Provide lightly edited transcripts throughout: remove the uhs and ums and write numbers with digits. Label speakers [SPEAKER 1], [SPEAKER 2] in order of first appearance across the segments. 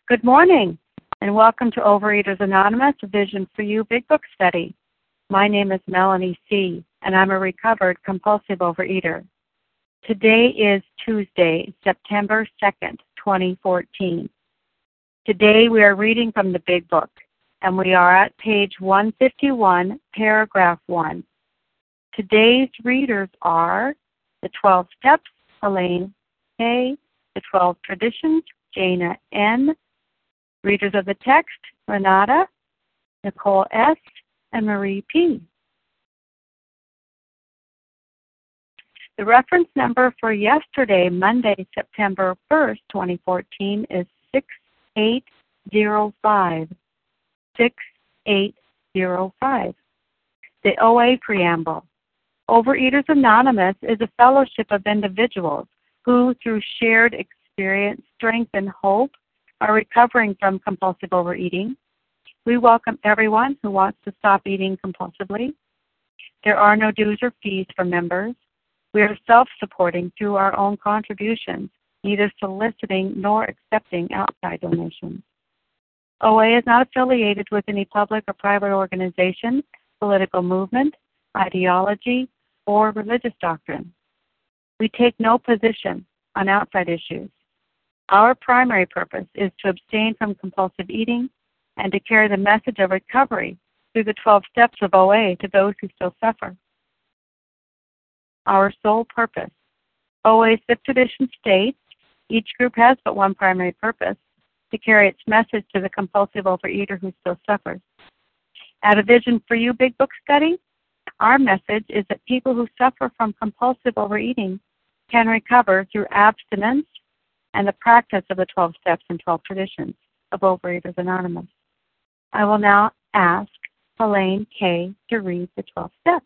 [SPEAKER 1] Good morning, and welcome to Overeaters Anonymous, a Vision for You Big Book Study. My name is Melanie C., and I'm a recovered compulsive overeater. Today is Tuesday, September 2nd, 2014. Today we are reading from the Big Book, and we are at page 151, paragraph 1. Today's readers are the 12 Steps, Elaine K., the 12 Traditions, Jana N., readers of the text, Renata, Nicole S., and Marie P. The reference number for yesterday, Monday, September 1st, 2014, is 6805. 6805. The OA Preamble. Overeaters Anonymous is a fellowship of individuals who, through shared experience, strength, and hope, are recovering from compulsive overeating. We welcome everyone who wants to stop eating compulsively. There are no dues or fees for members. We are self-supporting through our own contributions, neither soliciting nor accepting outside donations. OA is not affiliated with any public or private organization, political movement, ideology, or religious doctrine. We take no position on outside issues. Our primary purpose is to abstain from compulsive eating and to carry the message of recovery through the 12 steps of OA to those who still suffer. Our sole purpose. OA's fifth tradition states each group has but one primary purpose, to carry its message to the compulsive overeater who still suffers. At a Vision for You Big Book Study, our message is that people who suffer from compulsive overeating can recover through abstinence and the practice of the 12 steps and 12 traditions of Overeaters Anonymous. I will now ask Elaine K. to read the 12 steps.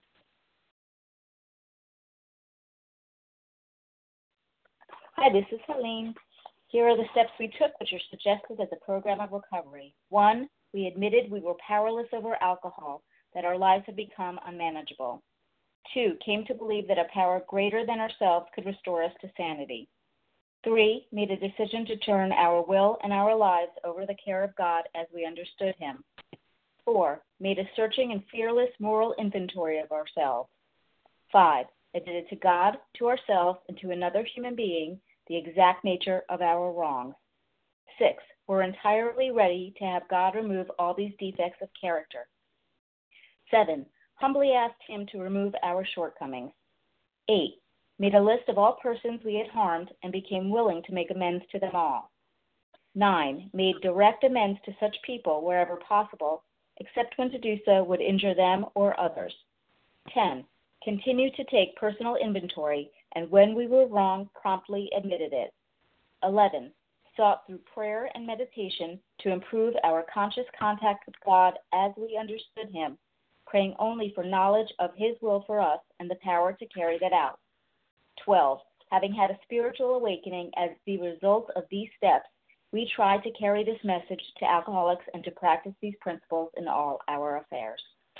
[SPEAKER 2] Hi, this is Helene. Here are the steps we took which are suggested as a program of recovery. 1, we admitted we were powerless over alcohol, that our lives had become unmanageable. 2, came to believe that a power greater than ourselves could restore us to sanity. 3, made a decision to turn our will and our lives over the care of God as we understood Him. 4, made a searching and fearless moral inventory of ourselves. 5, admitted to God, to ourselves, and to another human being the exact nature of our wrongs. 6, were entirely ready to have God remove all these defects of character. 7, humbly asked Him to remove our shortcomings. 8, made a list of all persons we had harmed and became willing to make amends to them all. 9, made direct amends to such people wherever possible, except when to do so would injure them or others. 10, continued to take personal inventory, and when we were wrong, promptly admitted it. 11, sought through prayer and meditation to improve our conscious contact with God as we understood Him, praying only for knowledge of His will for us and the power to carry that out. 12, having had a spiritual awakening as the result of these steps, we try to carry this message to alcoholics and to practice these principles in all our affairs.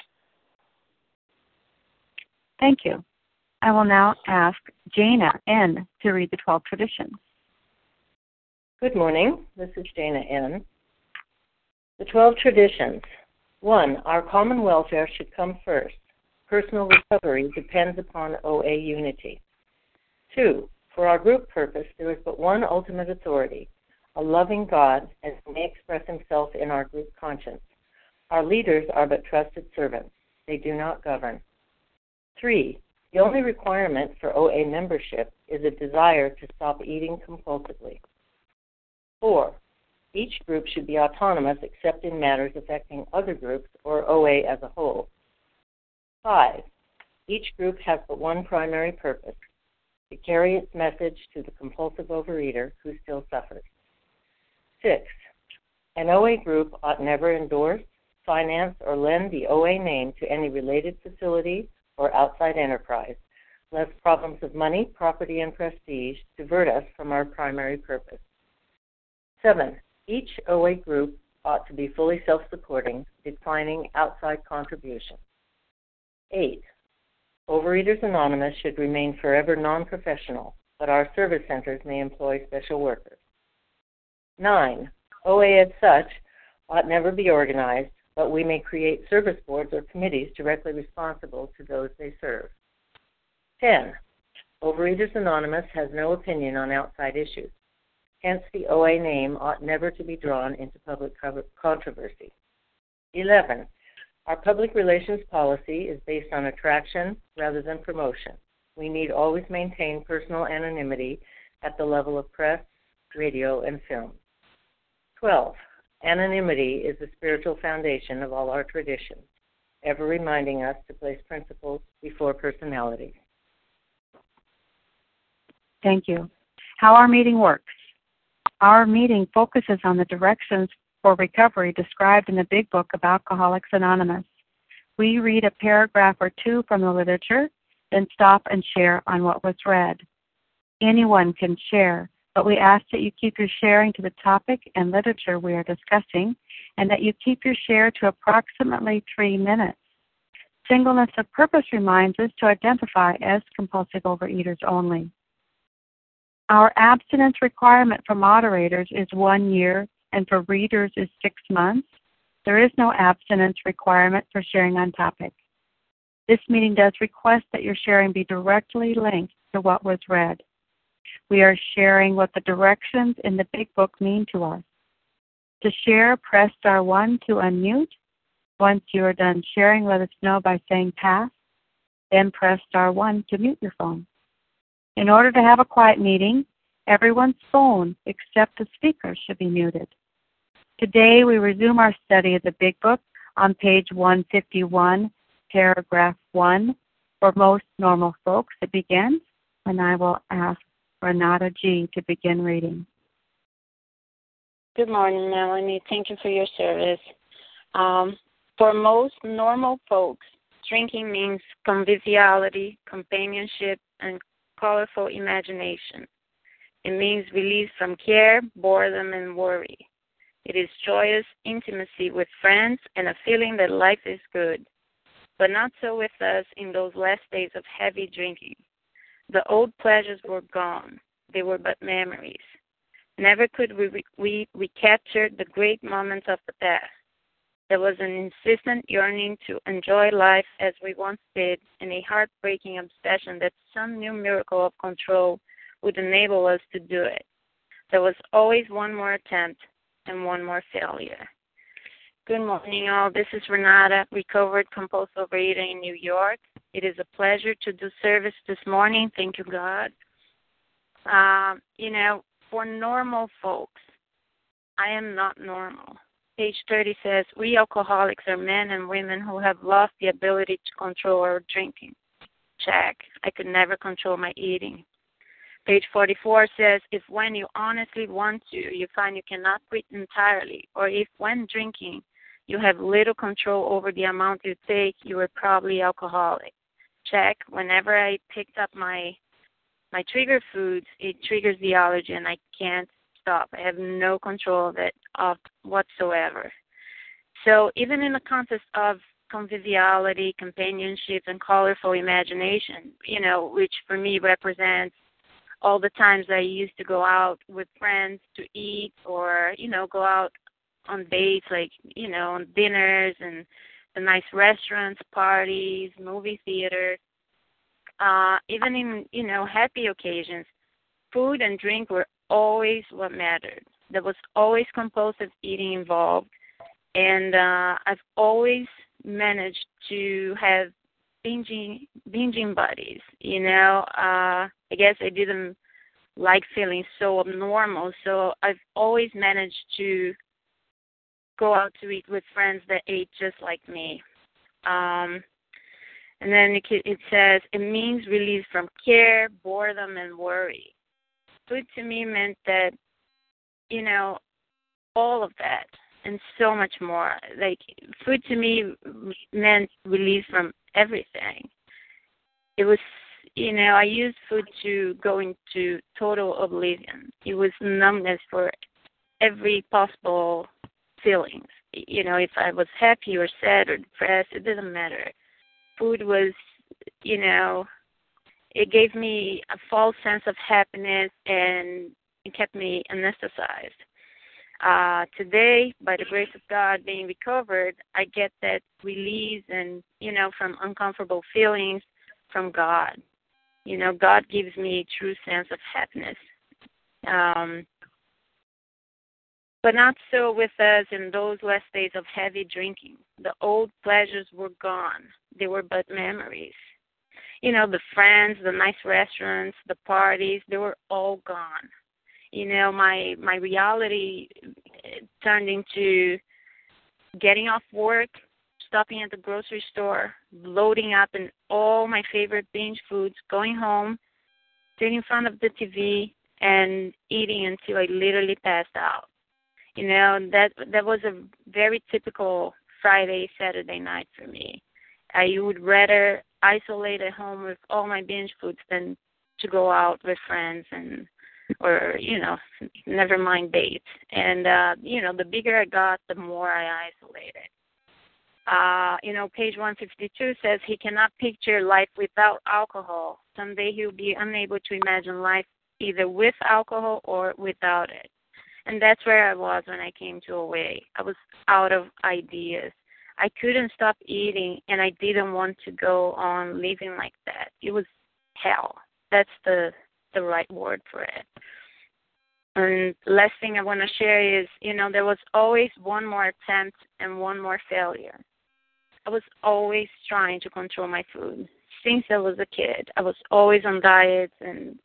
[SPEAKER 1] Thank you. I will now ask Jana N. to read the 12 traditions.
[SPEAKER 3] Good morning. This is Jana N. The 12 traditions. 1, our common welfare should come first. Personal recovery depends upon OA unity. 2, for our group purpose, there is but one ultimate authority, a loving God, as He may express Himself in our group conscience. Our leaders are but trusted servants. They do not govern. 3, the only requirement for OA membership is a desire to stop eating compulsively. 4, each group should be autonomous except in matters affecting other groups or OA as a whole. 5, each group has but one primary purpose, to carry its message to the compulsive overeater who still suffers. 6, an OA group ought never endorse, finance, or lend the OA name to any related facility or outside enterprise, lest problems of money, property, and prestige divert us from our primary purpose. 7, each OA group ought to be fully self-supporting, declining outside contributions. 8, Overeaters Anonymous should remain forever non-professional, but our service centers may employ special workers. 9, OA as such ought never be organized, but we may create service boards or committees directly responsible to those they serve. 10. Overeaters Anonymous has no opinion on outside issues. Hence, the OA name ought never to be drawn into public controversy. 11. Our public relations policy is based on attraction rather than promotion. We need always maintain personal anonymity at the level of press, radio, and film. 12. Anonymity is the spiritual foundation of all our traditions, ever reminding us to place principles before personality.
[SPEAKER 1] Thank you. How our meeting works. Our meeting focuses on the directions for recovery described in the Big Book of Alcoholics Anonymous. We read a paragraph or two from the literature, then stop and share on what was read. Anyone can share, but we ask that you keep your sharing to the topic and literature we are discussing, and that you keep your share to approximately 3 minutes. Singleness of purpose reminds us to identify as compulsive overeaters only. Our abstinence requirement for moderators is 1 year, and for readers is 6 months. There is no abstinence requirement for sharing on topic. This meeting does request that your sharing be directly linked to what was read. We are sharing what the directions in the Big Book mean to us. To share, press star 1 to unmute. Once you are done sharing, let us know by saying pass. Then press star 1 to mute your phone. In order to have a quiet meeting, everyone's phone except the speaker should be muted. Today we resume our study of the Big Book on page 151, paragraph 1. For most normal folks, it begins, and I will ask Renata G. to begin reading.
[SPEAKER 4] Good morning, Melanie. Thank you for your service. For most normal folks, drinking means conviviality, companionship, and colorful imagination. It means release from care, boredom, and worry. It is joyous intimacy with friends and a feeling that life is good. But not so with us in those last days of heavy drinking. The old pleasures were gone. They were but memories. Never could we recapture the great moments of the past. There was an insistent yearning to enjoy life as we once did, and a heartbreaking obsession that some new miracle of control would enable us to do it. There was always one more attempt and one more failure. Good morning, all. This is Renata, recovered compulsive overeater in New York. It is a pleasure to do service this morning. Thank you, God. For normal folks, I am not normal. Page 30 says, we alcoholics are men and women who have lost the ability to control our drinking. Check. I could never control my eating. Page 44 says, if when you honestly want to, you find you cannot quit entirely, or if when drinking, you have little control over the amount you take, you are probably alcoholic. Check. Whenever I picked up my trigger foods, it triggers the allergy and I can't stop. I have no control of it whatsoever. So even in the context of conviviality, companionship, and colorful imagination, which for me represents all the times I used to go out with friends to eat or, go out on dates on dinners and the nice restaurants, parties, movie theaters. Even in, happy occasions, food and drink were always what mattered. There was always compulsive eating involved, and I've always managed to have binging buddies. I guess I didn't like feeling so abnormal, so I've always managed to go out to eat with friends that ate just like me. And then it says, it means release from care, boredom, and worry. Food to me meant that, all of that and so much more. Like, food to me meant release from everything. It was, I used food to go into total oblivion. It was numbness for every possible feelings. If I was happy or sad or depressed, it didn't matter. Food was, it gave me a false sense of happiness and it kept me anesthetized. Today, by the grace of God, being recovered, I get that release and, from uncomfortable feelings from God. God gives me a true sense of happiness. But not so with us in those last days of heavy drinking. The old pleasures were gone. They were but memories. The friends, the nice restaurants, the parties, they were all gone. My reality turned into getting off work, stopping at the grocery store, loading up in all my favorite binge foods, going home, sitting in front of the TV, and eating until I literally passed out. That was a very typical Friday, Saturday night for me. I would rather isolate at home with all my binge foods than to go out with friends or never mind dates. And, the bigger I got, the more I isolated. Page 152 says he cannot picture life without alcohol. Someday he'll be unable to imagine life either with alcohol or without it. And that's where I was when I came to OA. I was out of ideas. I couldn't stop eating, and I didn't want to go on living like that. It was hell. That's the right word for it. And last thing I want to share is, there was always one more attempt and one more failure. I was always trying to control my food. Since I was a kid, I was always on diets and,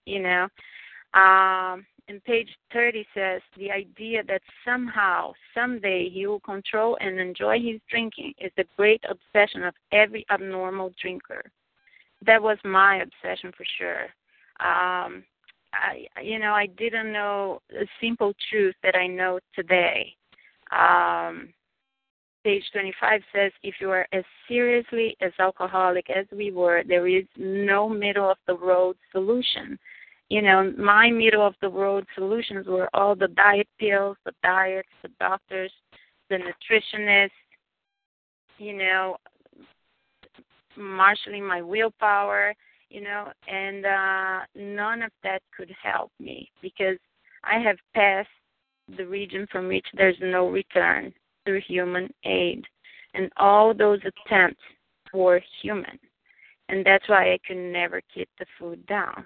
[SPEAKER 4] and page 30 says, the idea that somehow, someday, he will control and enjoy his drinking is the great obsession of every abnormal drinker. That was my obsession for sure. I didn't know a simple truth that I know today. Page 25 says, if you are as seriously as alcoholic as we were, there is no middle-of-the-road solution. My middle-of-the-road solutions were all the diet pills, the diets, the doctors, the nutritionists, marshaling my willpower, and none of that could help me because I have passed the region from which there's no return through human aid. And all those attempts were human. And that's why I could never keep the food down.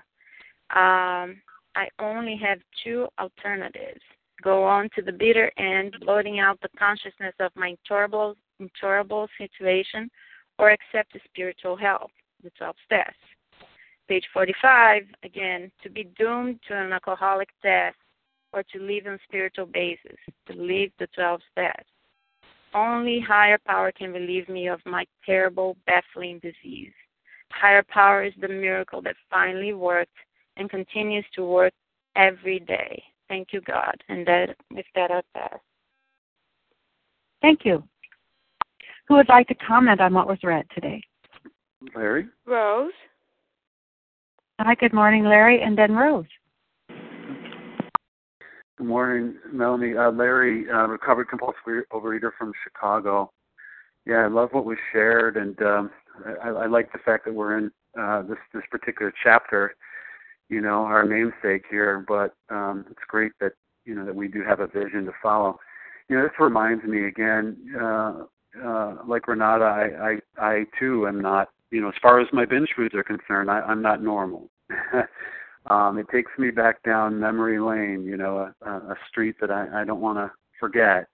[SPEAKER 4] I only have two alternatives. Go on to the bitter end, blotting out the consciousness of my intolerable situation, or accept the spiritual help, the 12 steps. Page 45, again, to be doomed to an alcoholic death or to live on spiritual basis, to live the 12 steps. Only higher power can relieve me of my terrible, baffling disease. Higher power is the miracle that finally worked and continues to work every day. Thank you, God. And with that, I'll pass.
[SPEAKER 1] Thank you. Who would like to comment on what was read today?
[SPEAKER 5] Larry?
[SPEAKER 4] Rose?
[SPEAKER 1] Hi, good morning, Larry, and then Rose.
[SPEAKER 5] Good morning, Melanie. Larry, recovered compulsive overeater from Chicago. Yeah, I love what was shared, and I like the fact that we're in this particular chapter, our namesake here, but it's great that, that we do have a vision to follow. This reminds me again, like Renata, I too am not, as far as my binge foods are concerned, I'm not normal. It takes me back down memory lane, a street that I don't want to forget.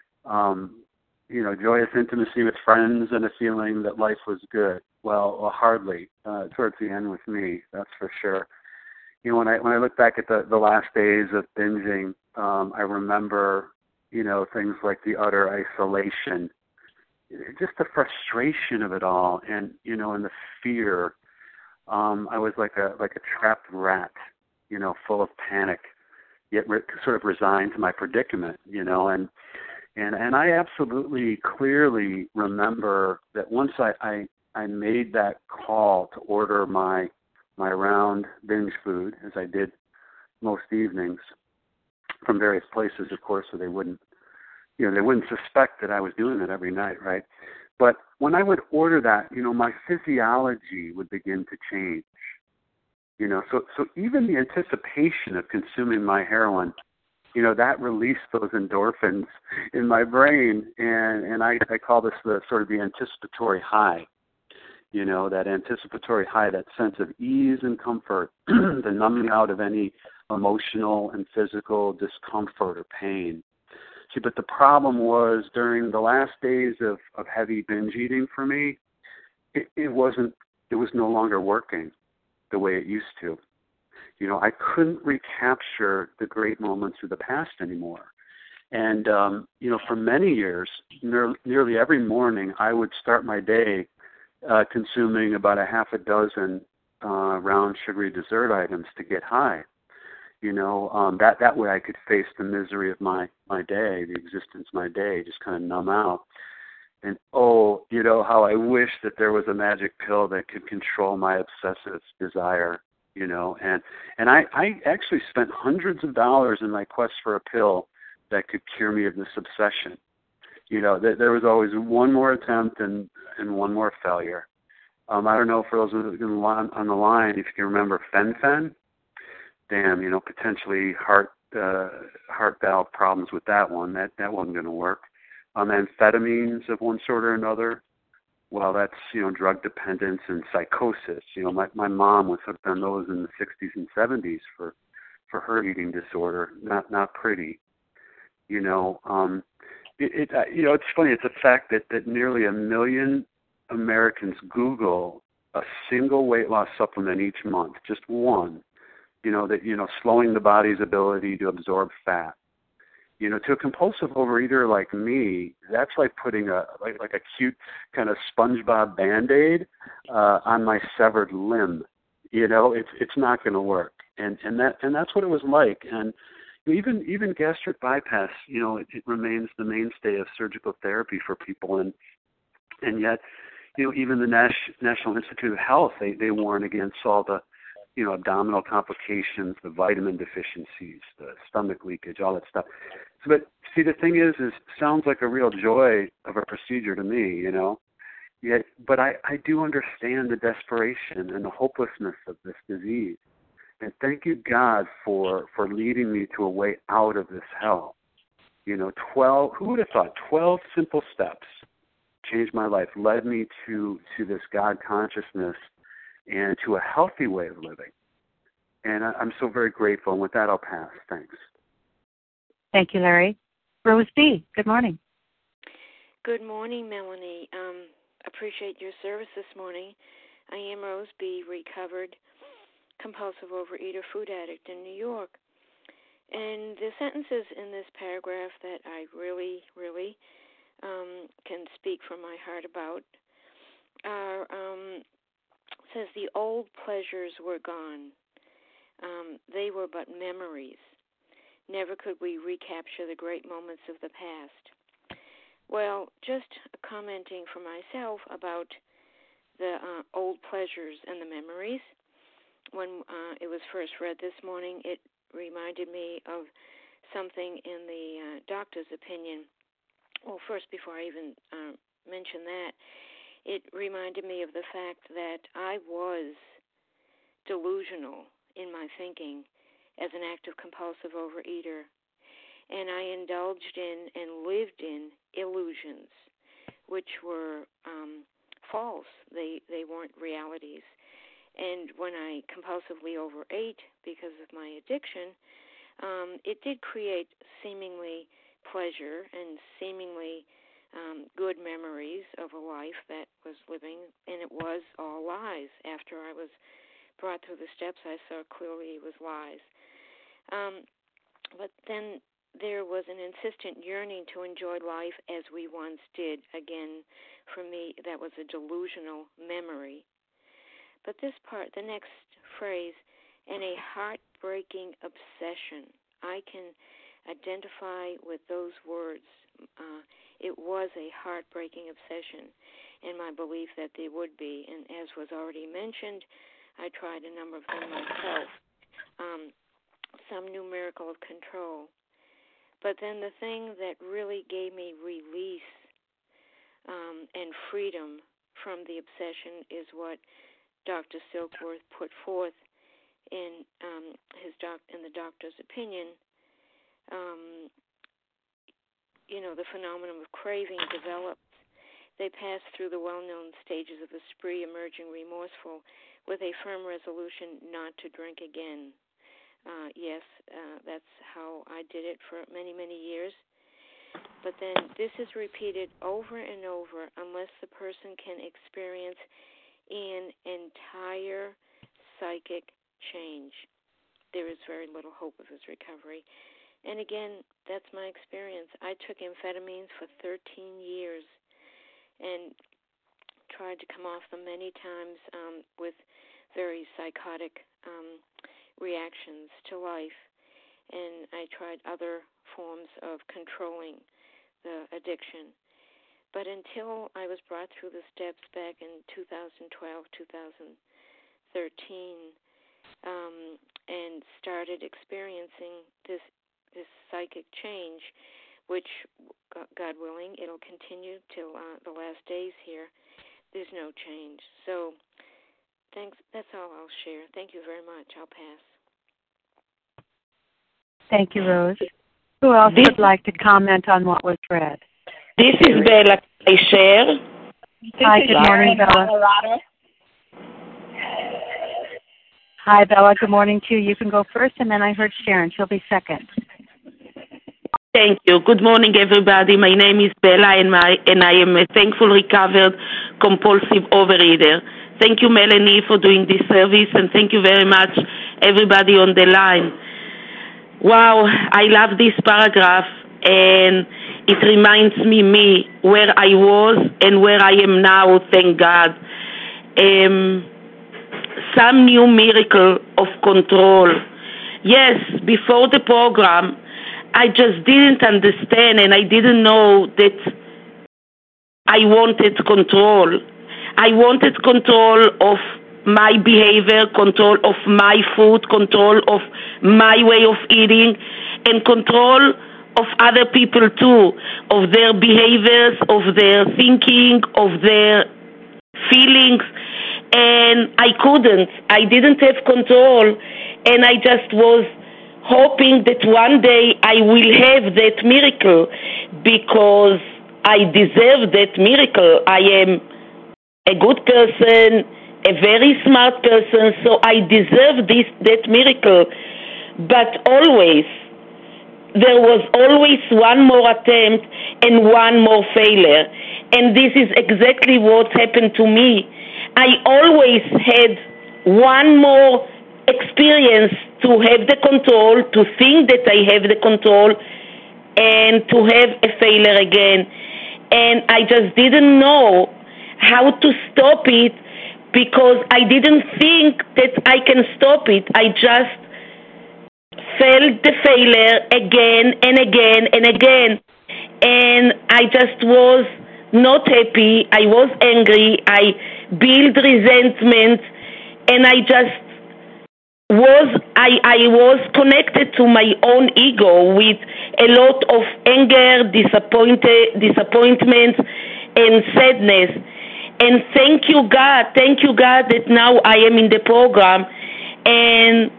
[SPEAKER 5] Joyous intimacy with friends and a feeling that life was good. Well, hardly. Towards the end with me, that's for sure. When I look back at the last days of binging, I remember, things like the utter isolation, just the frustration of it all, and and the fear. I was like a trapped rat, full of panic, yet sort of resigned to my predicament, and I absolutely clearly remember that once I made that call to order my round binge food, as I did most evenings, from various places, of course, so they wouldn't suspect that I was doing it every night, right? But when I would order that, my physiology would begin to change. So even the anticipation of consuming my heroin that released those endorphins in my brain, and I call this the sort of the anticipatory high. That anticipatory high, that sense of ease and comfort, the numbing out of any emotional and physical discomfort or pain. See, but the problem was during the last days of heavy binge eating for me, it was no longer working the way it used to. I couldn't recapture the great moments of the past anymore. And, for many years, nearly every morning, I would start my day consuming about a half a dozen round sugary dessert items to get high. That way I could face the misery of my day, the existence of my day, just kind of numb out. And how I wish that there was a magic pill that could control my obsessive desire, and I actually spent hundreds of dollars in my quest for a pill that could cure me of this obsession. There was always one more attempt and one more failure. I don't know, for those on the line, if you can remember Fen-Phen. Damn, potentially heart valve problems with that one. That wasn't going to work. Amphetamines of one sort or another. Well, that's, drug dependence and psychosis. My mom was hooked on those in the 60s and 70s for her eating disorder. Not pretty. It's funny. It's a fact that nearly 1 million Americans Google a single weight loss supplement each month, just one. Slowing the body's ability to absorb fat. To a compulsive overeater like me, that's like putting a cute kind of SpongeBob Band-Aid on my severed limb. It's not going to work, and that's what it was like. And even gastric bypass, it remains the mainstay of surgical therapy for people, and yet, even the National Institute of Health, they warn against all the abdominal complications, the vitamin deficiencies, the stomach leakage, all that stuff. But see, the thing is sounds like a real joy of a procedure to me, Yet, but I do understand the desperation and the hopelessness of this disease. And thank you, God, for leading me to a way out of this hell. 12, who would have thought 12 simple steps changed my life, led me to this God consciousness and to a healthy way of living. And I'm so very grateful. And with that, I'll pass. Thanks.
[SPEAKER 1] Thank you, Larry. Rose B., good morning.
[SPEAKER 6] Good morning, Melanie. Appreciate your service this morning. I am Rose B., recovered compulsive overeater, food addict in New York. And the sentences in this paragraph that I really, really can speak from my heart about are, says the old pleasures were gone. They were but memories. Never could we recapture the great moments of the past. Well, just commenting for myself about the old pleasures and the memories. When it was first read this morning, it reminded me of something in the doctor's opinion. Well, first, before I even mention that, it reminded me of the fact that I was delusional in my thinking as an active compulsive overeater, and I indulged in and lived in illusions, which were false. They weren't realities. And when I compulsively overate because of my addiction, it did create seemingly pleasure and seemingly good memories of a life that was living, and it was all lies. After I was brought through the steps, I saw clearly it was lies. But then there was an insistent yearning to enjoy life as we once did. Again, for me, that was a delusional memory. But this part, the next phrase, and a heartbreaking obsession. I can identify with those words. It was a heartbreaking obsession, and my belief that there would be. And as was already mentioned, I tried a number of them myself. Some numerical of control. But then the thing that really gave me release and freedom from the obsession is what Dr. Silkworth put forth in the doctor's opinion, the phenomenon of craving develops. They pass through the well-known stages of the spree, emerging remorseful with a firm resolution not to drink again. Yes, that's how I did it for many, many years. But then this is repeated over and over unless the person can experience an entire psychic change. There is very little hope of his recovery. And again, that's my experience. I took amphetamines for 13 years and tried to come off them many times with very psychotic reactions to life. And I tried other forms of controlling the addiction. But until I was brought through the steps back in 2012, 2013, and started experiencing this psychic change, which, God willing, it'll continue till the last days here. There's no change. So thanks. That's all I'll share. Thank you very much. I'll pass.
[SPEAKER 1] Thank you, Rose. Who else would like to comment on what was read?
[SPEAKER 7] This is Bella. I share.
[SPEAKER 1] Hi, good morning, Bella. Hi, Bella. Good morning to you. You can go first, and then I heard Sharon. She'll be second.
[SPEAKER 7] Thank you. Good morning, everybody. My name is Bella, and I am a thankful, recovered, compulsive overeater. Thank you, Melanie, for doing this service, and thank you very much, everybody on the line. Wow, I love this paragraph, and it reminds me where I was and where I am now, thank God. Some new miracle of control. Yes, before the program, I just didn't understand, and I didn't know that I wanted control. I wanted control of my behavior, control of my food, control of my way of eating, and control of other people too, of their behaviors, of their thinking, of their feelings. And I couldn't. I didn't have control, and I just was hoping that one day I will have that miracle because I deserve that miracle. I am a good person, a very smart person, so I deserve that miracle. But there was always one more attempt and one more failure. And this is exactly what happened to me. I always had one more experience to have the control, to think that I have the control, and to have a failure again. And I just didn't know how to stop it because I didn't think that I can stop it. I just felt the failure again and again and again. And I just was not happy. I was angry. I built resentment, and I was connected to my own ego with a lot of anger, disappointment, and sadness. And thank you, God, that now I am in the program. And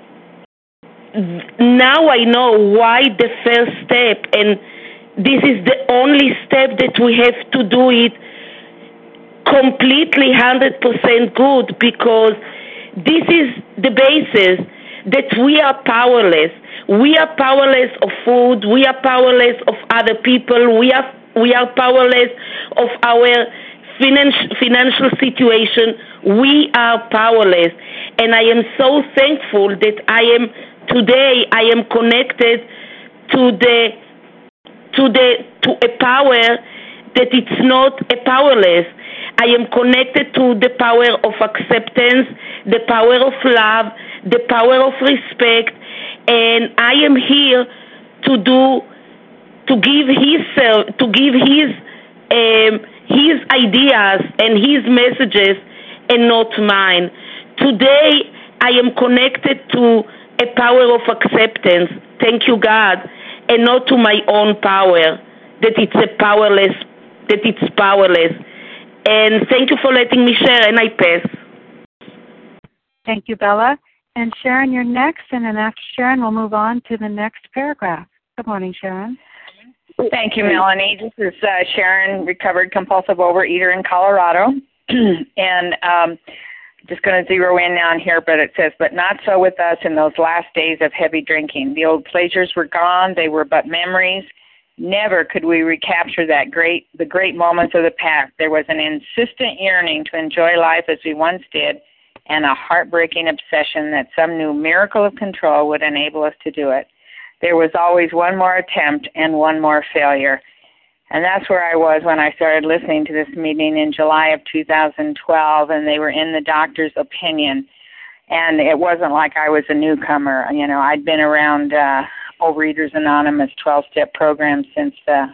[SPEAKER 7] now I know why the first step, and this is the only step that we have to do it completely 100% good, because this is the basis that we are powerless. We are powerless of food. We are powerless of other people. We are powerless of our financial situation. We are powerless. And I am so thankful that today I am connected to a power that it's not a powerless. I am connected to the power of acceptance, the power of love, the power of respect, and I am here to give his ideas and his messages, and not mine. Today I am connected to a power of acceptance. Thank you, God, and not to my own power. That it's powerless. And thank you for letting me share, and I pass.
[SPEAKER 1] Thank you, Bella. And Sharon, you're next, and then after Sharon, we'll move on to the next paragraph. Good morning, Sharon.
[SPEAKER 8] Thank you, Melanie. This is Sharon, recovered compulsive overeater in Colorado. And just going to zero in on here, but it says, but not so with us in those last days of heavy drinking. The old pleasures were gone. They were but memories. Never could we recapture the great moments of the past. There was an insistent yearning to enjoy life as we once did, and a heartbreaking obsession that some new miracle of control would enable us to do it. There was always one more attempt and one more failure. And that's where I was when I started listening to this meeting in July of 2012, and they were in the doctor's opinion. And it wasn't like I was a newcomer. You know, I'd been around Overeaters Anonymous 12-step program since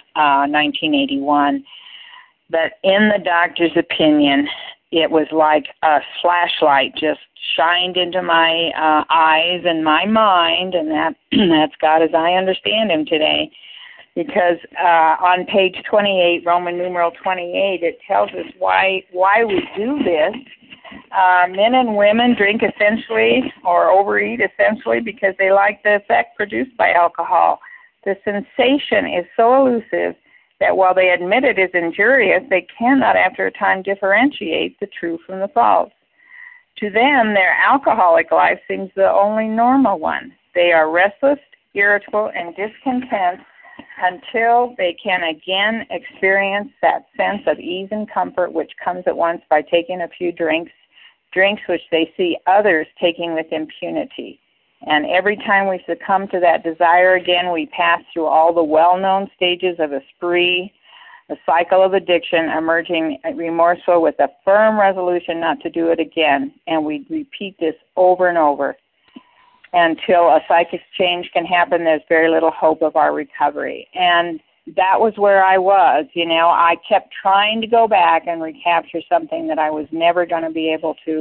[SPEAKER 8] 1981. But in the doctor's opinion, it was like a flashlight just shined into my eyes and my mind, and that's God as I understand Him today. Because on page 28, Roman numeral 28, it tells us why we do this. Men and women drink essentially or overeat essentially because they like the effect produced by alcohol. The sensation is so elusive that while they admit it is injurious, they cannot after a time differentiate the true from the false. To them, their alcoholic life seems the only normal one. They are restless, irritable, and discontent until they can again experience that sense of ease and comfort which comes at once by taking a few drinks which they see others taking with impunity. And every time we succumb to that desire again, we pass through all the well-known stages of a spree, a cycle of addiction, emerging remorseful with a firm resolution not to do it again. And we repeat this over and over until a psychic change can happen. There's very little hope of our recovery. And that was where I was. You know, I kept trying to go back and recapture something that I was never going to be able to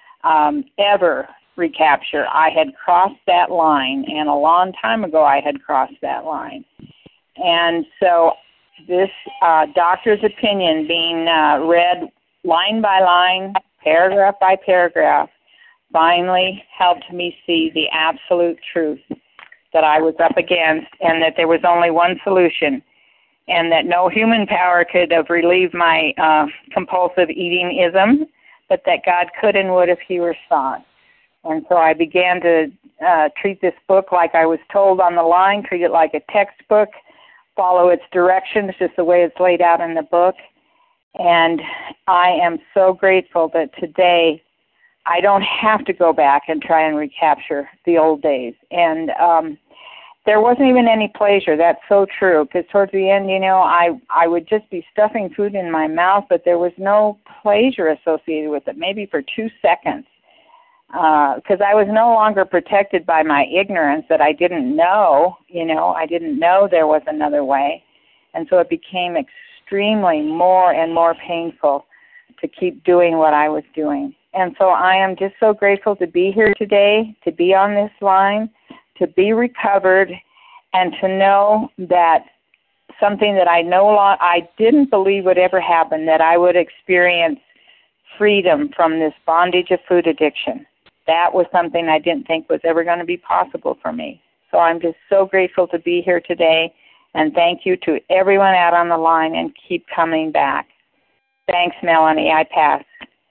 [SPEAKER 8] ever recapture. I had crossed that line, and a long time ago I had crossed that line. And so this doctor's opinion being read line by line, paragraph by paragraph, finally helped me see the absolute truth that I was up against, and that there was only one solution, and that no human power could have relieved my compulsive eating-ism, but that God could and would if He were sought. And so I began to treat this book like I was told on the line, treat it like a textbook, follow its directions just the way it's laid out in the book. And I am so grateful that today I don't have to go back and try and recapture the old days. And there wasn't even any pleasure. That's so true, because towards the end, you know, I would just be stuffing food in my mouth, but there was no pleasure associated with it, maybe for 2 seconds, because I was no longer protected by my ignorance that I didn't know. You know, I didn't know there was another way. And so it became extremely more and more painful to keep doing what I was doing. And so I am just so grateful to be here today, to be on this line, to be recovered, and to know that something that I didn't believe would ever happen, that I would experience freedom from this bondage of food addiction. That was something I didn't think was ever going to be possible for me. So I'm just so grateful to be here today, and thank you to everyone out on the line, and keep coming back. Thanks, Melanie. I pass.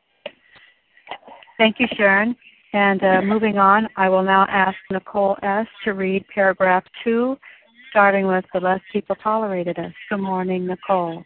[SPEAKER 1] Thank you, Sharon. And moving on, I will now ask Nicole S. to read paragraph 2, starting with the less people tolerated us. Good morning, Nicole.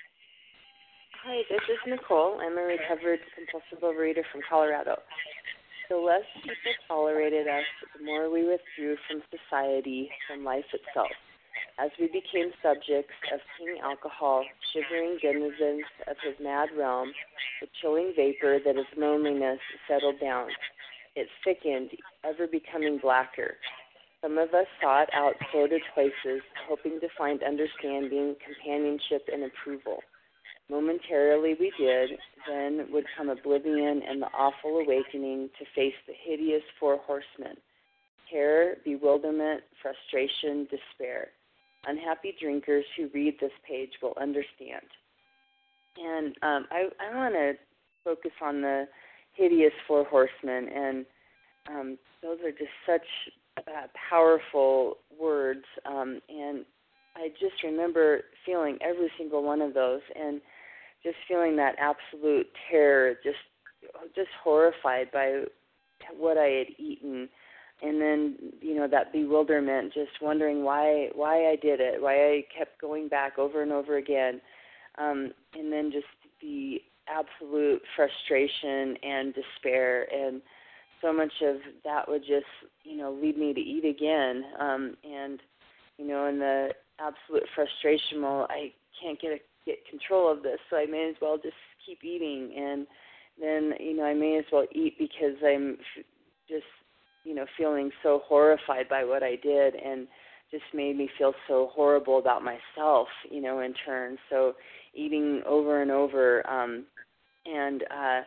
[SPEAKER 9] Hi, this is Nicole. I'm a recovered compulsive overeater from Colorado. The less people tolerated us, the more we withdrew from society, from life itself. As we became subjects of King Alcohol, shivering denizens of his mad realm, the chilling vapor that is loneliness settled down. It thickened, ever becoming blacker. Some of us sought out sordid places, hoping to find understanding, companionship, and approval. Momentarily we did, then would come oblivion and the awful awakening to face the hideous 4 horsemen: terror, bewilderment, frustration, despair. Unhappy drinkers who read this page will understand. And I want to focus on the hideous 4 horsemen, and those are just such powerful words, and I just remember feeling every single one of those, and just feeling that absolute terror, just horrified by what I had eaten, and then that bewilderment, just wondering why I did it, why I kept going back over and over again, and then just the absolute frustration and despair, and so much of that would just lead me to eat again, and in the absolute frustration, well, I can't get control of this, so I may as well just keep eating, and then I may as well eat because I'm just feeling so horrified by what I did, and just made me feel so horrible about myself, in turn. So eating over and over, and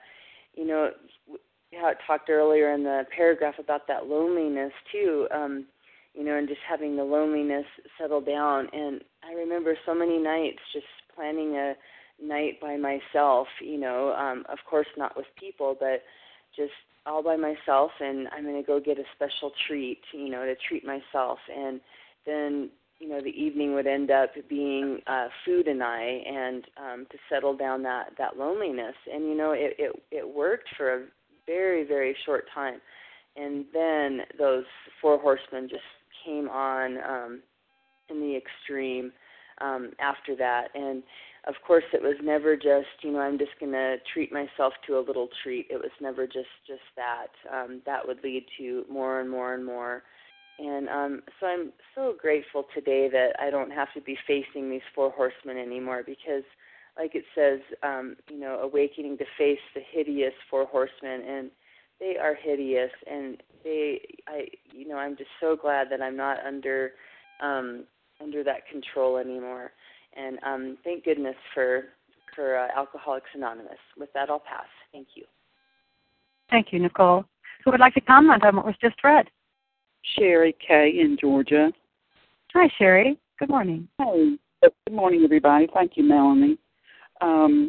[SPEAKER 9] how it talked earlier in the paragraph about that loneliness too, and just having the loneliness settle down. And I remember so many nights just planning a night by myself, of course not with people, but just all by myself, and I'm going to go get a special treat, to treat myself. And then, the evening would end up being food and I, and to settle down that loneliness. And, it worked for a very, very short time. And then those four horsemen just came on in the extreme after that. And, of course, it was never just, I'm just going to treat myself to a little treat. It was never just that. That would lead to more and more and more. And so I'm so grateful today that I don't have to be facing these four horsemen anymore, because, like it says, awakening to face the hideous four horsemen, and they are hideous, and I'm just so glad that I'm not under that control anymore. And thank goodness for Alcoholics Anonymous. With that, I'll pass. Thank you.
[SPEAKER 1] Thank you, Nicole. Who would like to comment on what was just read?
[SPEAKER 10] Sherry Kay in Georgia.
[SPEAKER 1] Hi, Sherry. Good morning.
[SPEAKER 10] Hey. Good morning, everybody. Thank you, Melanie. I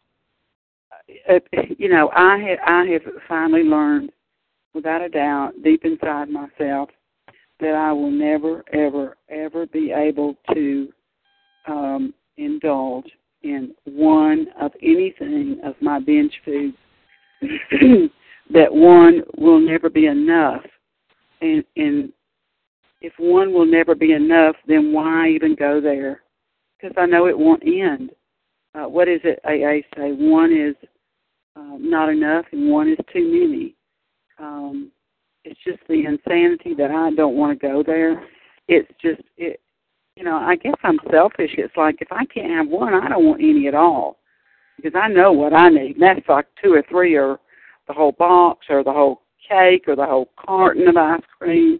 [SPEAKER 10] have finally learned, without a doubt, deep inside myself, that I will never, ever, ever be able to indulge in one of anything of my binge foods. That one will never be enough. And if one will never be enough, then why even go there? Because I know it won't end. What is it AA say? One is not enough and one is too many. It's just the insanity that I don't want to go there. It's just, I guess I'm selfish. It's like if I can't have one, I don't want any at all. Because I know what I need. And that's like 2 or 3 or the whole box or the whole cake or the whole carton of ice cream.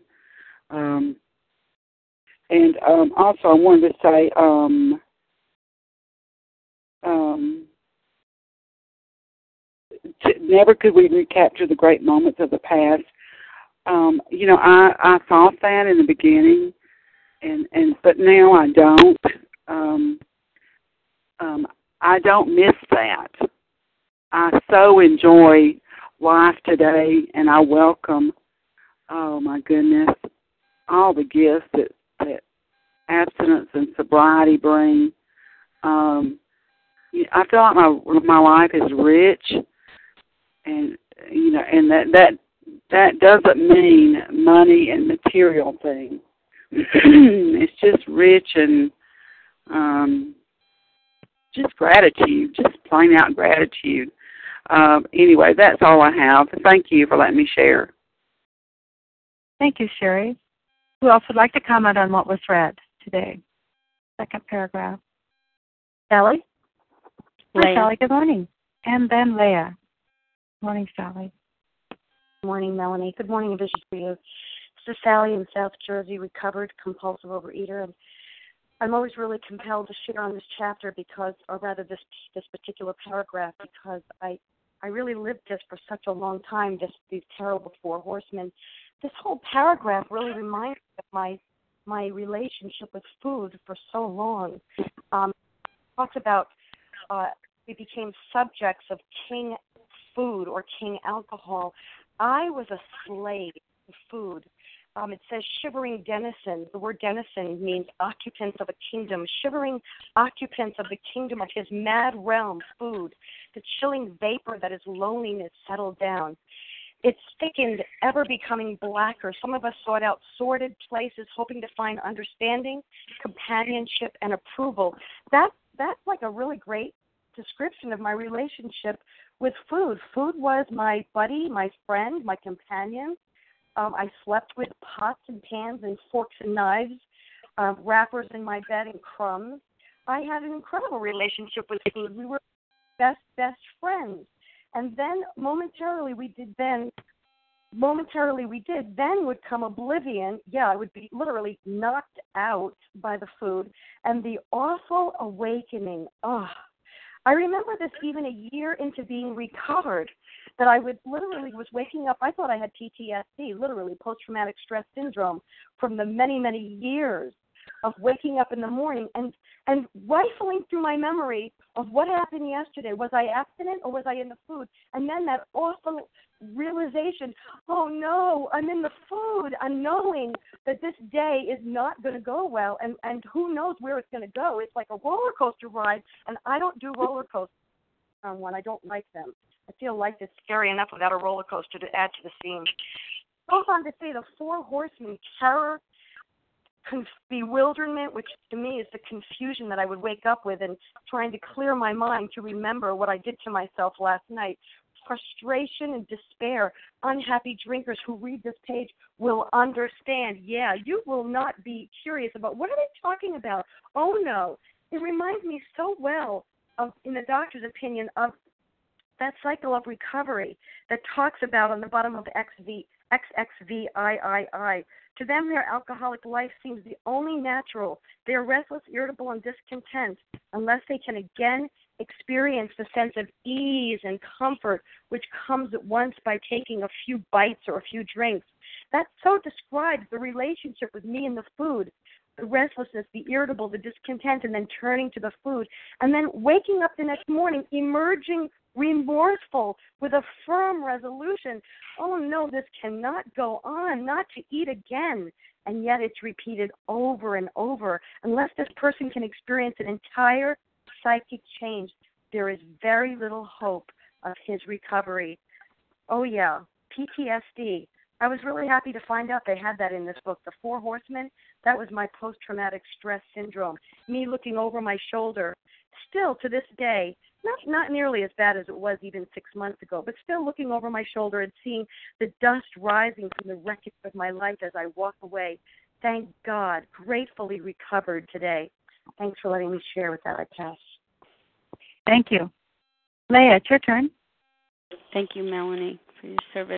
[SPEAKER 10] And also I wanted to say, never could we recapture the great moments of the past. I thought that in the beginning, but now I don't. I don't miss that. I so enjoy life today, and I welcome, oh my goodness, all the gifts that abstinence and sobriety bring. I feel like my life is rich, and and that doesn't mean money and material things. It's just rich and just gratitude, just plain out gratitude. Anyway, that's all I have. Thank you for letting me share.
[SPEAKER 1] Thank you, Sherry. Who else would like to comment on what was read today? Second paragraph. Sally? Hi, Sally. Good morning. And then Leah. Morning, Sally.
[SPEAKER 11] Good morning, Melanie. Good morning, Vision for you. This is Sally in South Jersey, recovered compulsive overeater, and I'm always really compelled to share on this chapter because, or rather this particular paragraph, because I really lived this for such a long time, these terrible four horsemen. This whole paragraph really reminds me of my relationship with food for so long. Talks about we became subjects of king food or king alcohol. I was a slave to food. It says shivering denizens. The word denizen means occupants of a kingdom. Shivering occupants of the kingdom of his mad realm, food. The chilling vapor that is loneliness settled down. It's thickened, ever becoming blacker. Some of us sought out sordid places, hoping to find understanding, companionship, and approval. That's like a really great description of my relationship with food. Food was my buddy, my friend, my companion. I slept with pots and pans and forks and knives, wrappers in my bed and crumbs. I had an incredible relationship with food. We were best friends. And then momentarily we did. Then would come oblivion. Yeah, I would be literally knocked out by the food and the awful awakening. I remember this even a year into being recovered, that I was waking up. I thought I had PTSD, literally post-traumatic stress syndrome, from the many, many years of waking up in the morning and rifling through my memory of what happened yesterday. Was I abstinent or was I in the food? And then that awful realization, oh no, I'm in the food. I'm knowing that this day is not going to go well, and who knows where it's going to go. It's like a roller coaster ride, and I don't do roller coasters on one. I don't like them. I feel life is scary enough without a roller coaster to add to the scene. Goes on to say the four horsemen: terror, bewilderment, which to me is the confusion that I would wake up with, and trying to clear my mind to remember what I did to myself last night. Frustration and despair. Unhappy drinkers who read this page will understand. Yeah, you will not be curious about what are they talking about. Oh no, it reminds me so well of, in the doctor's opinion, of that cycle of recovery that talks about on the bottom of XXVIII. To them, their alcoholic life seems the only natural. They are restless, irritable, and discontent unless they can again experience the sense of ease and comfort which comes at once by taking a few bites or a few drinks. That so describes the relationship with me and the food, the restlessness, the irritable, the discontent, and then turning to the food, and then waking up the next morning, emerging remorseful with a firm resolution. Oh no, this cannot go on, not to eat again. And yet it's repeated over and over. Unless this person can experience an entire psychic change, there is very little hope of his recovery. Oh yeah, PTSD. I was really happy to find out they had that in this book. The Four Horsemen, that was my post-traumatic stress syndrome. Me looking over my shoulder. Still to this day, not nearly as bad as it was even 6 months ago, but still looking over my shoulder and seeing the dust rising from the wreckage of my life as I walk away. Thank God, gratefully recovered today. Thanks for letting me share with that. I pass.
[SPEAKER 1] Thank you. Leah, it's your turn.
[SPEAKER 12] Thank you, Melanie, for your service.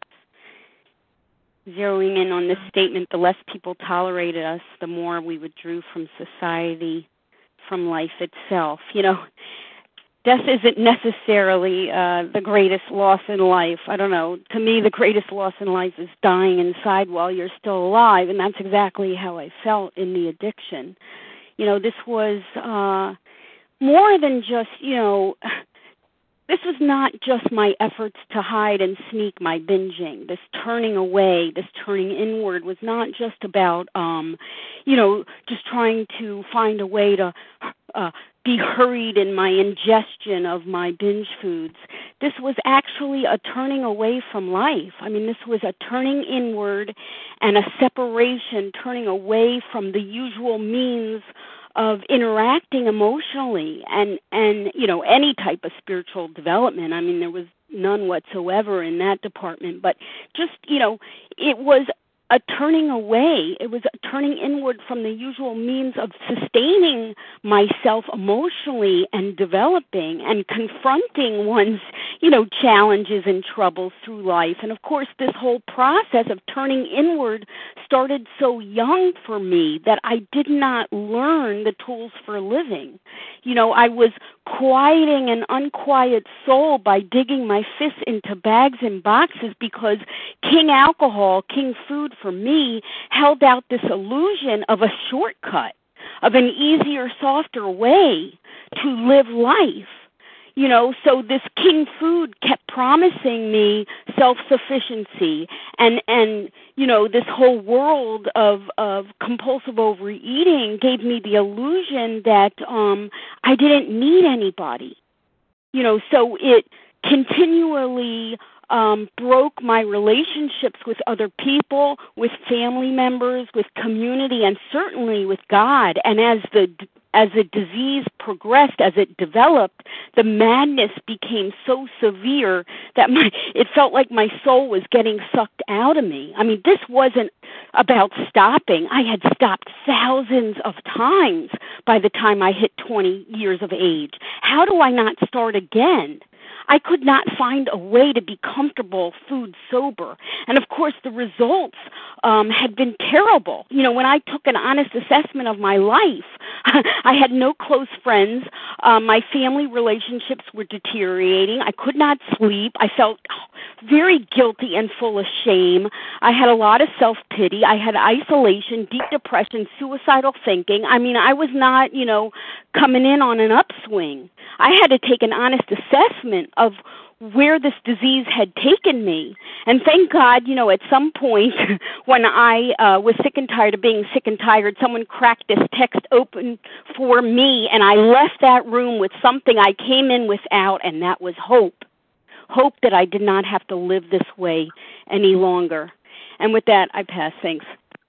[SPEAKER 12] Zeroing in on this statement, the less people tolerated us, the more we withdrew from society, from life itself. You know, death isn't necessarily the greatest loss in life. I don't know. To me, the greatest loss in life is dying inside while you're still alive, and that's exactly how I felt in the addiction. You know, this was more than just, this was not just my efforts to hide and sneak my binging. This turning away, this turning inward was not just about, just trying to find a way to be hurried in my ingestion of my binge foods. This was actually a turning away from life. I mean, this was a turning inward and a separation, turning away from the usual means of interacting emotionally and any type of spiritual development. I mean, there was none whatsoever in that department, but just, it was a turning away. It was a turning inward from the usual means of sustaining myself emotionally and developing and confronting one's, challenges and troubles through life. And of course, this whole process of turning inward started so young for me that I did not learn the tools for living. I was quieting an unquiet soul by digging my fists into bags and boxes because King alcohol, King food for me, held out this illusion of a shortcut, of an easier, softer way to live life. So this king food kept promising me self-sufficiency and this whole world of compulsive overeating gave me the illusion that I didn't need anybody. So it continually broke my relationships with other people, with family members, with community, and certainly with God. And as the disease progressed, as it developed, the madness became so severe that it felt like my soul was getting sucked out of me. I mean, this wasn't about stopping. I had stopped thousands of times by the time I hit 20 years of age. How do I not start again? I could not find a way to be comfortable food sober. And, of course, the results had been terrible. When I took an honest assessment of my life, I had no close friends. My family relationships were deteriorating. I could not sleep. I felt very guilty and full of shame. I had a lot of self-pity. I had isolation, deep depression, suicidal thinking. I mean, I was not, coming in on an upswing. I had to take an honest assessment of where this disease had taken me. And thank God, at some point when I was sick and tired of being sick and tired, someone cracked this text open for me, and I left that room with something I came in without, and that was hope. Hope that I did not have to live this way any longer. And with that, I pass. Thanks.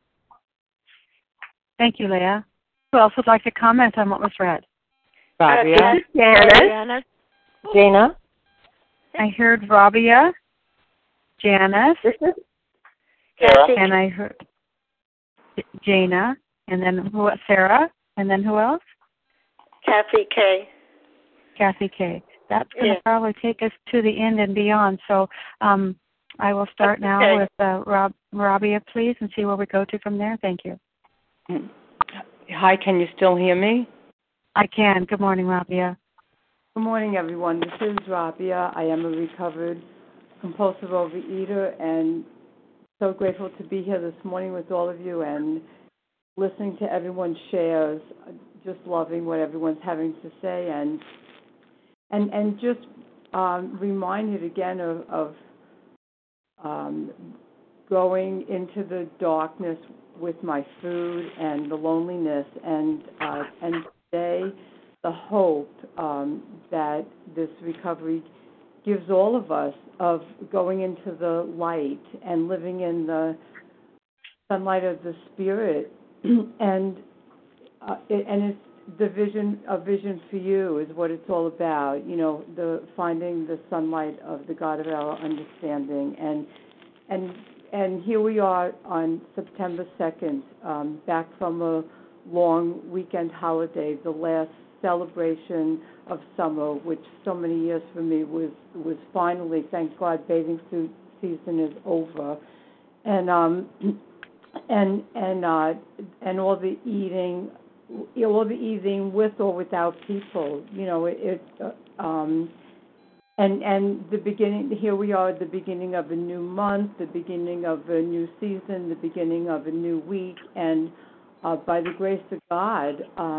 [SPEAKER 1] Thank you, Leah. Who else would like to comment on what was read?
[SPEAKER 3] Rabia. This is Janice. Jana.
[SPEAKER 1] I heard Rabia, Janice.
[SPEAKER 3] This is
[SPEAKER 1] Sarah. And I heard Jana, and then Sarah, and then who else?
[SPEAKER 13] Kathy K.
[SPEAKER 1] Kathy K. That's going to probably take us to the end and beyond. So I will start now with Rabia, please, and see where we go to from there. Thank you.
[SPEAKER 14] Hi, can you still hear me?
[SPEAKER 1] I can. Good morning, Rabia.
[SPEAKER 14] Good morning, everyone. This is Rabia. I am a recovered compulsive overeater, and so grateful to be here this morning with all of you and listening to everyone's shares. Just loving what everyone's having to say, and just reminded again of going into the darkness with my food and the loneliness, and today the hope that this recovery gives all of us of going into the light and living in the sunlight of the Spirit, and it's the vision. A vision for you is what it's all about. The finding the sunlight of the God of our understanding, and here we are on September 2nd, back from a long weekend holiday, the last celebration of summer, which so many years for me was finally, thank God, bathing suit season is over, and all the eating with or without people, and the beginning. Here we are at the beginning of a new month, the beginning of a new season, the beginning of a new week, and by the grace of God,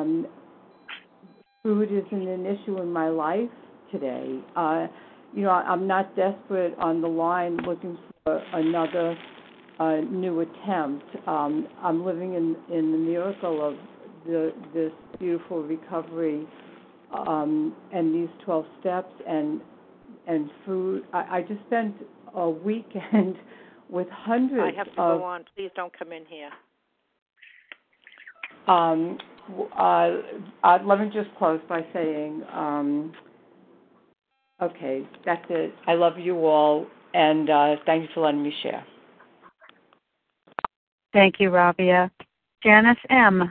[SPEAKER 14] food isn't an issue in my life today. I'm not desperate on the line looking for another new attempt. I'm living in the miracle of this beautiful recovery and these 12 steps and food. I just spent a weekend with hundreds
[SPEAKER 13] I have to go on. Please don't come in here.
[SPEAKER 14] Let me just close by saying, okay, that's it. I love you all, and thank you for letting me share.
[SPEAKER 1] Thank you, Rabia. Janice M.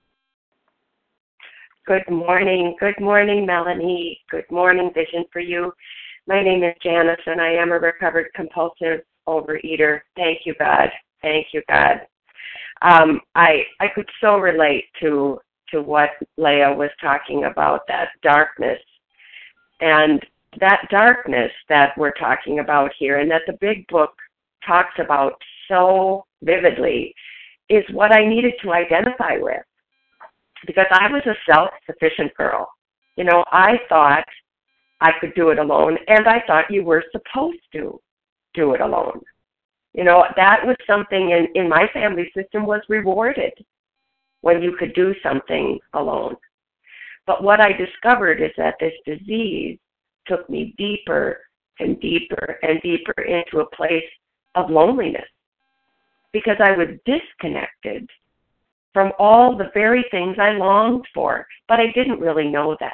[SPEAKER 15] Good morning. Good morning, Melanie. Good morning, Vision for You. My name is Janice, and I am a recovered compulsive overeater. Thank you, God. Thank you, God. I could so relate to what Leah was talking about, that darkness. And that darkness that we're talking about here and that the big book talks about so vividly is what I needed to identify with. Because I was a self-sufficient girl. I thought I could do it alone, and I thought you were supposed to do it alone. You know, that was something in my family system was rewarded when you could do something alone. But what I discovered is that this disease took me deeper and deeper and deeper into a place of loneliness because I was disconnected from all the very things I longed for, but I didn't really know that.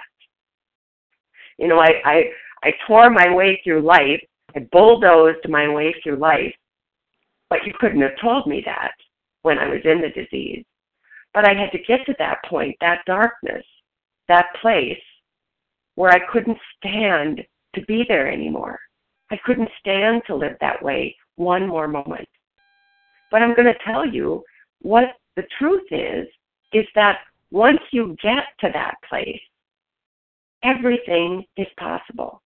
[SPEAKER 15] You know, I tore my way through life, I bulldozed my way through life, but you couldn't have told me that when I was in the disease. But I had to get to that point, that darkness, that place where I couldn't stand to be there anymore. I couldn't stand to live that way one more moment. But I'm going to tell you what the truth is that once you get to that place, everything is possible.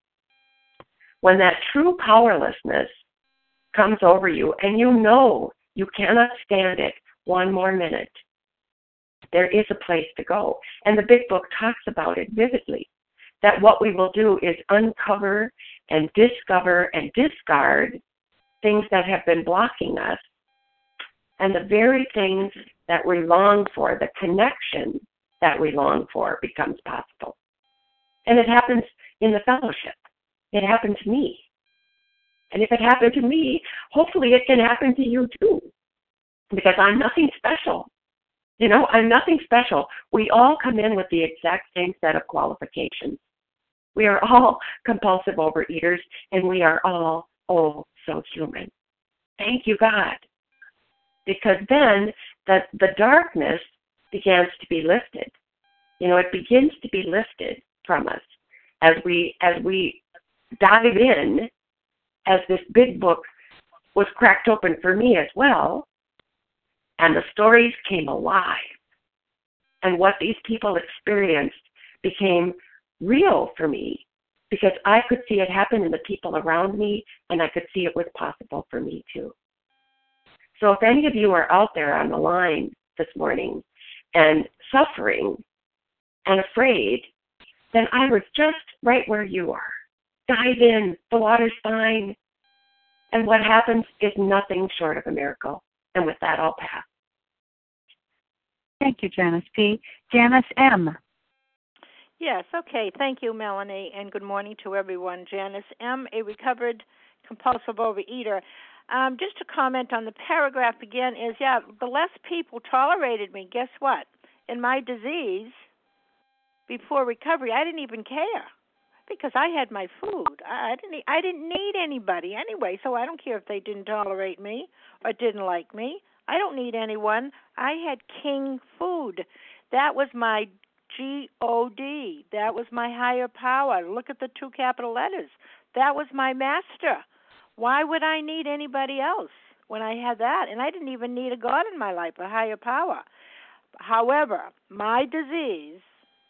[SPEAKER 15] When that true powerlessness comes over you and you know you cannot stand it one more minute, there is a place to go. And the big book talks about it vividly, that what we will do is uncover and discover and discard things that have been blocking us. And the very things that we long for, the connection that we long for, becomes possible. And it happens in the fellowship. It happened to me. And if it happened to me, hopefully it can happen to you too. Because I'm nothing special. You know, I'm nothing special. We all come in with the exact same set of qualifications. We are all compulsive overeaters, and we are all, oh, so human. Thank you, God. Because then the darkness begins to be lifted. You know, it begins to be lifted from us as we dive in, as this big book was cracked open for me as well, and the stories came alive. And what these people experienced became real for me because I could see it happen in the people around me, and I could see it was possible for me too. So if any of you are out there on the line this morning and suffering and afraid, then I was just right where you are. Dive in. The water's fine. And what happens is nothing short of a miracle. And with that, I'll pass.
[SPEAKER 1] Thank you, Janice P. Janice M.
[SPEAKER 13] Yes, okay. Thank you, Melanie, and good morning to everyone. Janice M., a recovered compulsive overeater. Just to comment on the paragraph again is, the less people tolerated me, guess what? In my disease, before recovery, I didn't even care because I had my food. I didn't need anybody anyway, so I don't care if they didn't tolerate me or didn't like me. I don't need anyone. I had king food. That was my G-O-D. That was my higher power. Look at the 2 capital letters. That was my master. Why would I need anybody else when I had that? And I didn't even need a God in my life, a higher power. However, my disease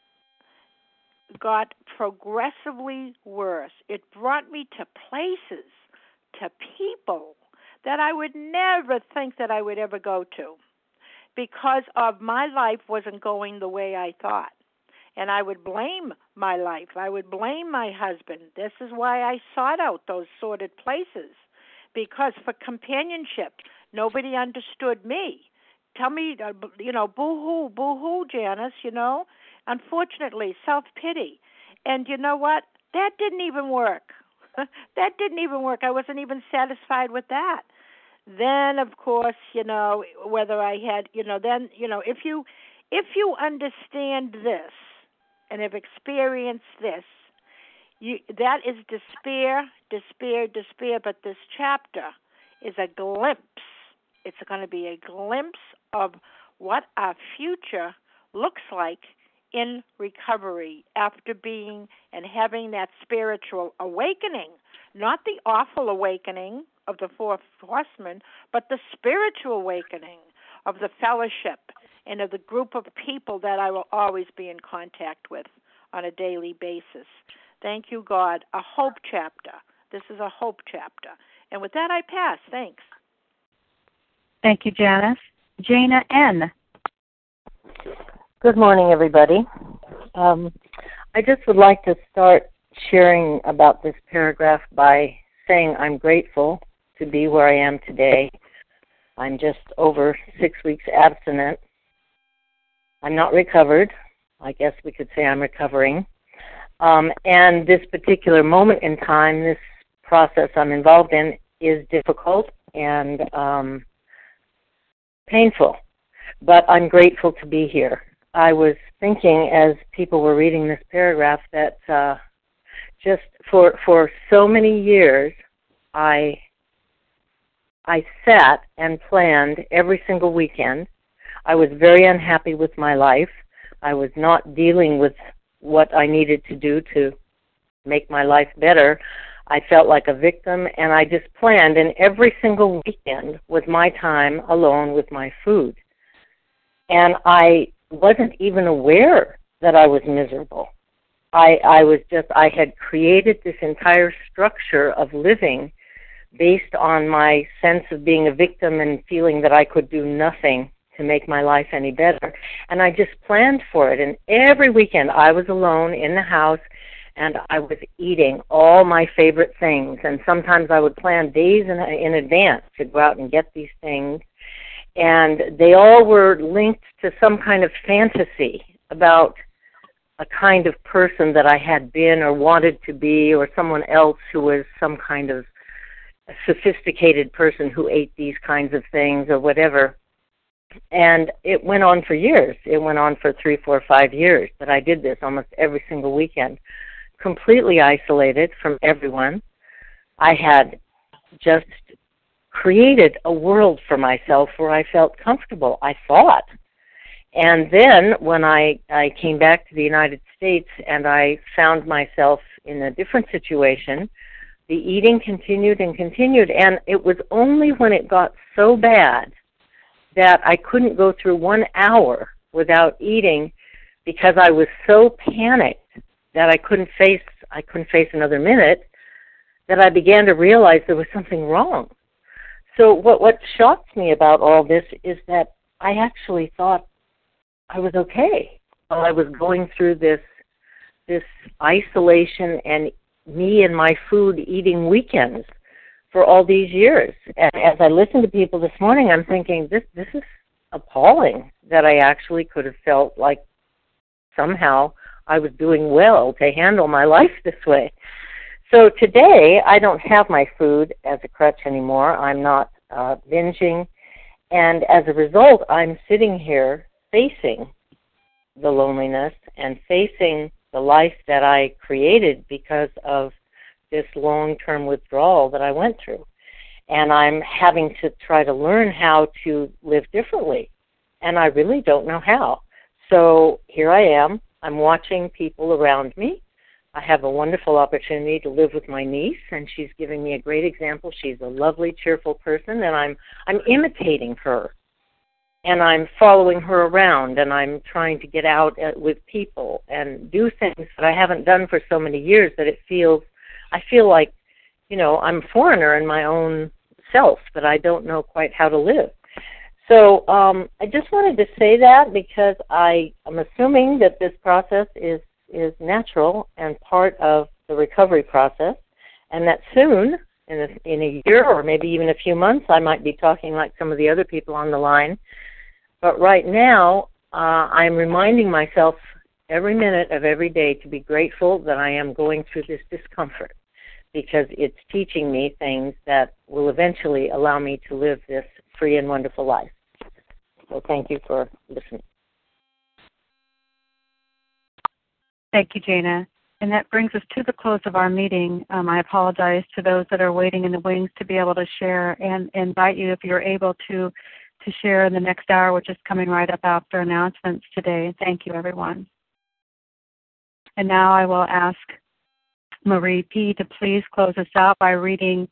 [SPEAKER 13] got progressively worse. It brought me to places, to people that I would never think that I would ever go to because of my life wasn't going the way I thought. And I would blame my life. I would blame my husband. This is why I sought out those sordid places, because for companionship, nobody understood me. Tell me, boo-hoo, Janice, Unfortunately, self-pity. And you know what? That didn't even work. That didn't even work. I wasn't even satisfied with that. Then, of course, whether I had, if you understand this, and have experienced this, that is despair, but this chapter is a glimpse. It's going to be a glimpse of what our future looks like in recovery after being and having that spiritual awakening, not the awful awakening of the 4 horsemen, but the spiritual awakening of the fellowship and of the group of people that I will always be in contact with on a daily basis. Thank you, God. A hope chapter. This is a hope chapter. And with that, I pass. Thanks.
[SPEAKER 1] Thank you, Janice. Jana N.
[SPEAKER 3] Good morning, everybody. I just would like to start sharing about this paragraph by saying I'm grateful to be where I am today. I'm just over 6 weeks abstinent. I'm not recovered. I guess we could say I'm recovering. And this particular moment in time, this process I'm involved in, is difficult and painful. But I'm grateful to be here. I was thinking as people were reading this paragraph that just for so many years, I sat and planned every single weekend. I was very unhappy with my life. I was not dealing with what I needed to do to make my life better. I felt like a victim, and I just planned, and every single weekend was my time alone with my food. And I wasn't even aware that I was miserable. I had created this entire structure of living based on my sense of being a victim and feeling that I could do nothing to make my life any better. And I just planned for it. And every weekend I was alone in the house, and I was eating all my favorite things. And sometimes I would plan days in advance to go out and get these things. And they all were linked to some kind of fantasy about a kind of person that I had been or wanted to be, or someone else who was some kind of a sophisticated person who ate these kinds of things or whatever. And it went on for years. It went on for 3, 4, 5 years that I did this almost every single weekend, completely isolated from everyone. I had just created a world for myself where I felt comfortable, I thought. And then when I came back to the United States and I found myself in a different situation, the eating continued and continued. And it was only when it got so bad that I couldn't go through 1 hour without eating because I was so panicked that I couldn't face another minute, that I began to realize there was something wrong. So what shocked me about all this is that I actually thought I was okay while I was going through this isolation and me and my food eating weekends for all these years. And as I listened to people this morning, I'm thinking, this is appalling that I actually could have felt like somehow I was doing well to handle my life this way. So today, I don't have my food as a crutch anymore. I'm not binging. And as a result, I'm sitting here facing the loneliness and facing the life that I created because of this long-term withdrawal that I went through. And I'm having to try to learn how to live differently. And I really don't know how. So here I am. I'm watching people around me. I have a wonderful opportunity to live with my niece, and she's giving me a great example. She's a lovely, cheerful person, and I'm imitating her. And I'm following her around, and I'm trying to get out with people and do things that I haven't done for so many years that I feel like, I'm a foreigner in my own self, that I don't know quite how to live. So I just wanted to say that because I'm assuming that this process is natural and part of the recovery process, and that soon, in a year or maybe even a few months, I might be talking like some of the other people on the line. But right now, I'm reminding myself every minute of every day to be grateful that I am going through this discomfort, because it's teaching me things that will eventually allow me to live this free and wonderful life. So thank you for listening.
[SPEAKER 1] Thank you, Jana. And that brings us to the close of our meeting. I apologize to those that are waiting in the wings to be able to share, and invite you, if you're able to share in the next hour, which is coming right up after announcements today. Thank you, everyone. And now I will ask Marie P. to please close us out by reading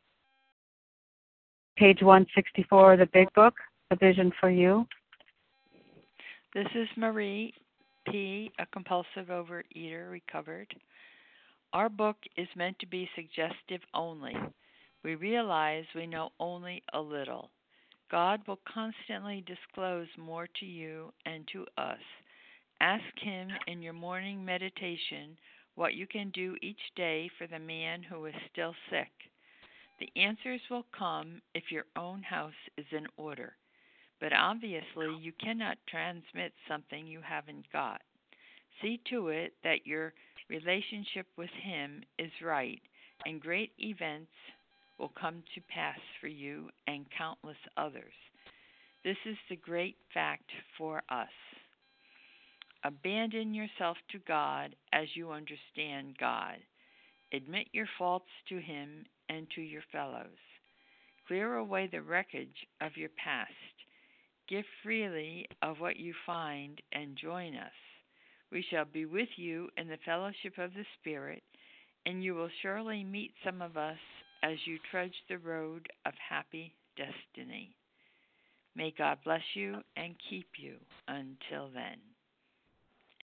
[SPEAKER 1] page 164 of the Big Book, A Vision for You.
[SPEAKER 16] This is Marie P., a compulsive overeater, recovered. Our book is meant to be suggestive only. We realize we know only a little. God will constantly disclose more to you and to us. Ask Him in your morning meditation what you can do each day for the man who is still sick. The answers will come if your own house is in order. But obviously, you cannot transmit something you haven't got. See to it that your relationship with Him is right, and great events will come to pass for you and countless others. This is the great fact for us. Abandon yourself to God as you understand God. Admit your faults to Him and to your fellows. Clear away the wreckage of your past. Give freely of what you find and join us. We shall be with you in the fellowship of the Spirit, and you will surely meet some of us as you trudge the road of happy destiny. May God bless you and keep you until then.